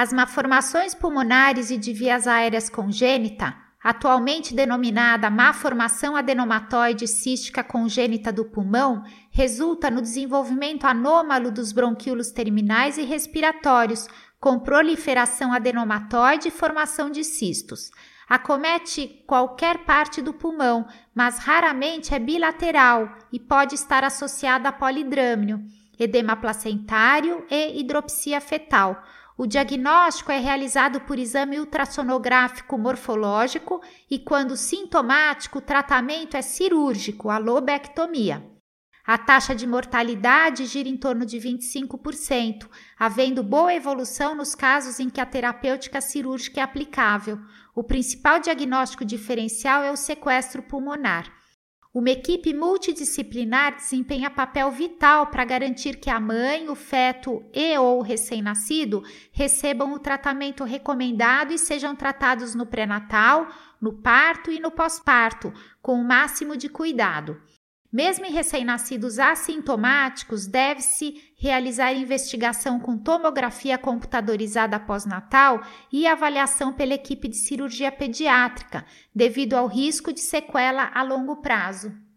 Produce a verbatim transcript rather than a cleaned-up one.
As malformações pulmonares e de vias aéreas congênita, atualmente denominada malformação adenomatoide cística congênita do pulmão, resulta no desenvolvimento anômalo dos bronquíolos terminais e respiratórios, com proliferação adenomatoide e formação de cistos. Acomete qualquer parte do pulmão, mas raramente é bilateral e pode estar associada a polidrâmino, edema placentário e hidropsia fetal. O diagnóstico é realizado por exame ultrassonográfico morfológico e, quando sintomático, o tratamento é cirúrgico, a lobectomia. A taxa de mortalidade gira em torno de vinte e cinco por cento, havendo boa evolução nos casos em que a terapêutica cirúrgica é aplicável. O principal diagnóstico diferencial é o sequestro pulmonar. Uma equipe multidisciplinar desempenha papel vital para garantir que a mãe, o feto e ou o recém-nascido recebam o tratamento recomendado e sejam tratados no pré-natal, no parto e no pós-parto, com o máximo de cuidado. Mesmo em recém-nascidos assintomáticos, deve-se realizar investigação com tomografia computadorizada pós-natal e avaliação pela equipe de cirurgia pediátrica, devido ao risco de sequela a longo prazo.